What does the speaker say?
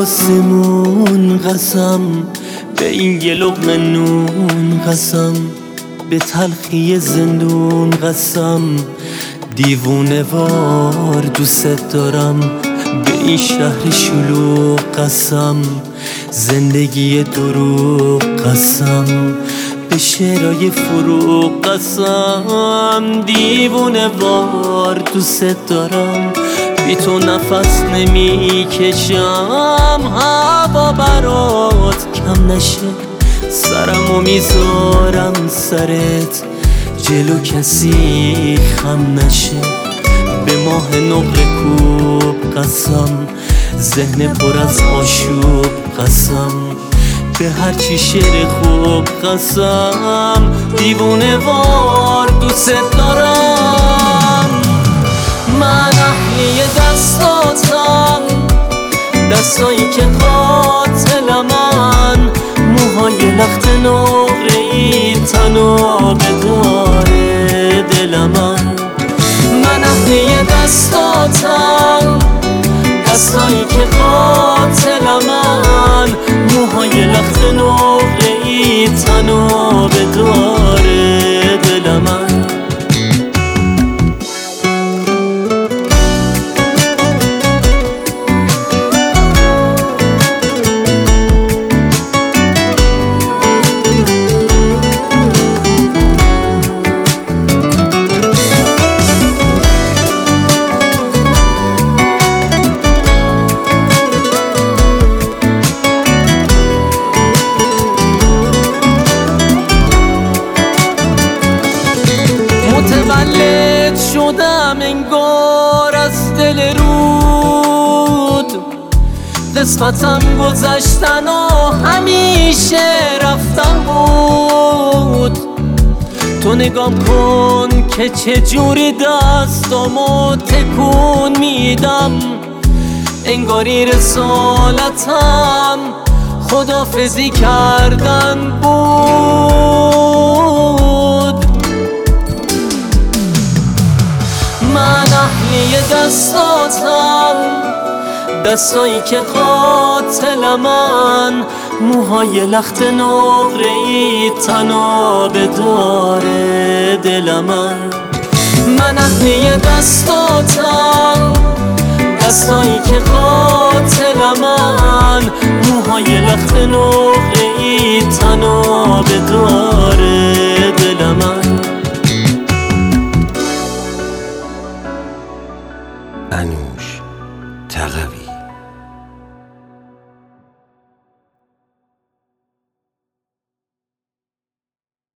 آسمون قسم، به این یه لقمه نون قسم، به تلخی زندون قسم، دیوونه وار دوست دارم، به این شهر شلوغ قسم، زندگی دروغ قسم، به شعرهای فروغ قسم، دیوونه وار دوست دارم، بی تو نفس نمی کشم، هوا برات کم نشه، سرمو میذارم سرت، جلو کسی خم نشه، به ماه نقره کوب قسم، ذهن پر از آشوب قسم، به هرچی شعر خوب قسم، دیوونه وار دوست دارم. من اهلی دستاتم، دستایی که قاتل من، موهای لخت نقره‌ای تنابه داره دل من. من اهلی دستاتم، دستایی که قاتل من، موهای لخت نقره‌ای تنابه داره دل من. متولد شدم انگار از دل رود، قسمتم گذشتن و همیشه رفتن بود. تو نگام کن که چجوری دستامو تکون میدم، انگاری رسالتم خداحافظی کردن بود. من اهلی دستاتم، دستایی که قاتل من، موهای لخت نقره‌ای تنابه داره دل من. من اهلی دستاتم، دستایی که قاتل من، موهای لخت نقره‌ای تنابه داره دل من. انوش